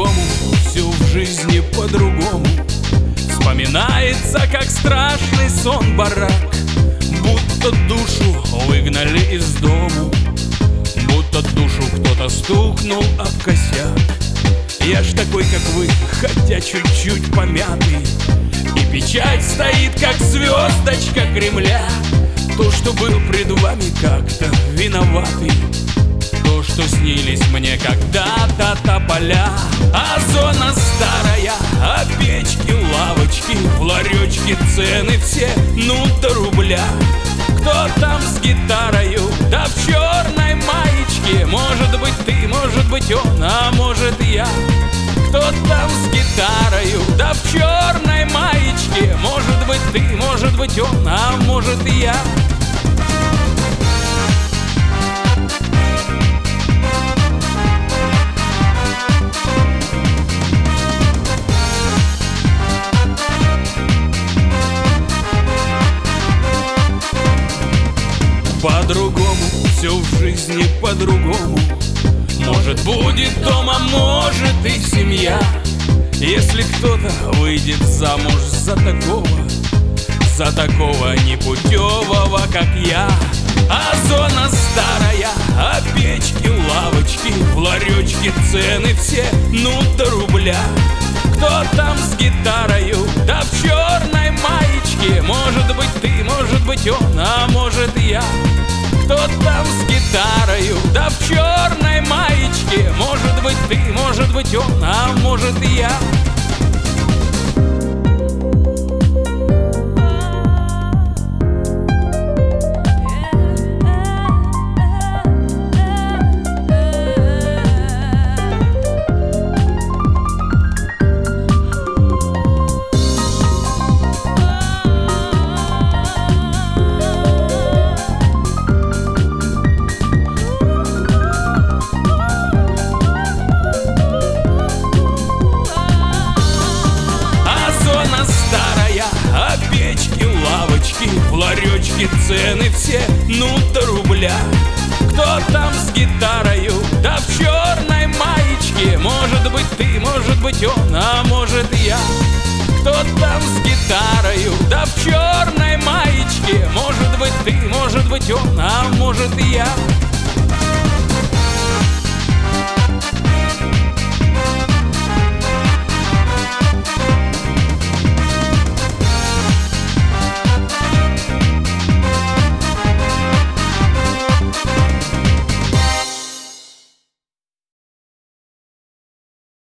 По-другому, все в жизни по-другому. Вспоминается, как страшный сон барак, будто душу выгнали из дому, будто душу кто-то стукнул об косяк. Я ж такой, как вы, хотя чуть-чуть помятый, и печать стоит, как звездочка Кремля. То, что был пред вами как-то виноватый, то, что снились мне когда-то тополя. А зона старая, а печки, лавочки, в ларечке цены все, ну до рубля. Кто там с гитарою, да в черной маечке? Может быть ты, может быть он, а может я. Кто там с гитарою, да в черной маечке? Может быть ты, может быть он, а может я. По-другому, все в жизни по-другому. Может будет дом, а может и семья. Если кто-то выйдет замуж за такого непутевого, как я. А зона старая, а печки, лавочки, в ларечке цены все, ну до рубля. Кто там с гитарою, да в черной маечке? Может быть ты, может быть он, а может я. Кто там с гитарою, да в черной маечке? Может быть ты, может быть он, а может я. В ларечке цены все, ну до рубля. Кто там с гитарою, да в черной маечке? Может быть ты, может быть он, а может я. Кто там с гитарою, да в черной маечке? Может быть ты, может быть он, а может я.